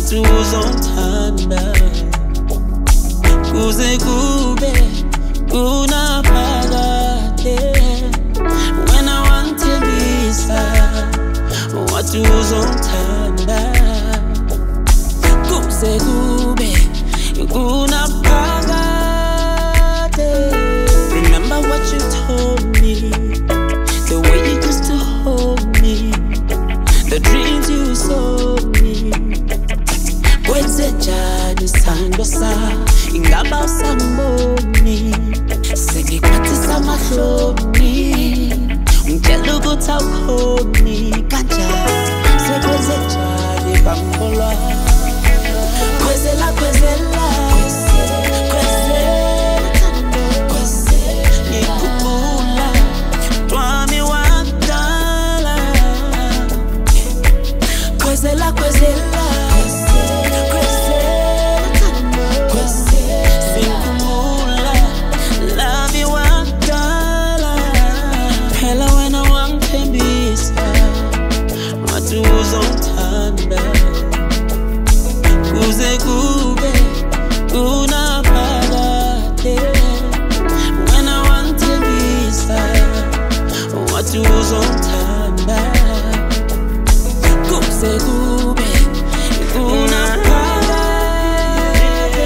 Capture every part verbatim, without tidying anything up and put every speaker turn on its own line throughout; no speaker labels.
wathi uzongithanda kuze kube kunaphakade wena wangithembisa wathi uzongithanda kuze kube kunaphakade. Remember what you told me, the way you used to hold me, the dreams you sold me. Kwenzenjani sithandwa sami ingaba usangiboni, sengikhathisa amahloni ngitshela ukuthi awukhoni kanjani, sekwenzenjani bangikholwa. Kwezela kwezela ngikhumbula Dwami wakudala. Kwezela kwezela sikhumbula Dwami wakudala. Phela wena wangithembisa wathi uzongithanda kuze kube kunaphakade wena wangithembisa wathi uzongithanda kuze kube kunaphakade.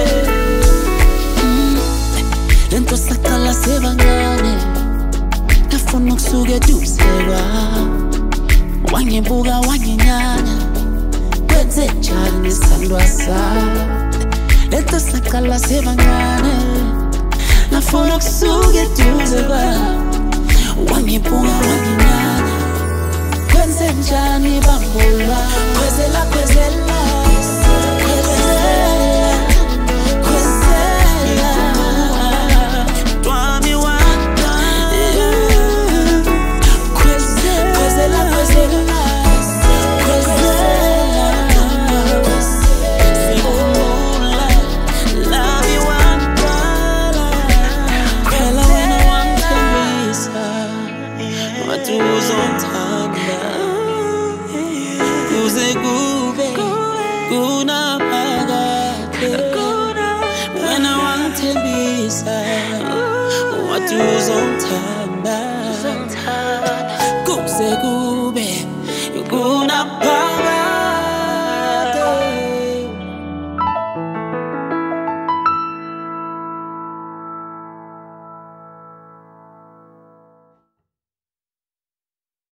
Lento saqala sebangane ngafuna ukusuka eduze kwawe, wangibuka wanginyanya kwenzenjani sithandwa sami. Lento saqala sebangane ngafuna ukusuka eduze kwawe, wangibuka wanginyanya kwenzenjani bambulwa. Kwezela kwezela kuze kube kunaphakade wena wangithembisa wathi uzongithanda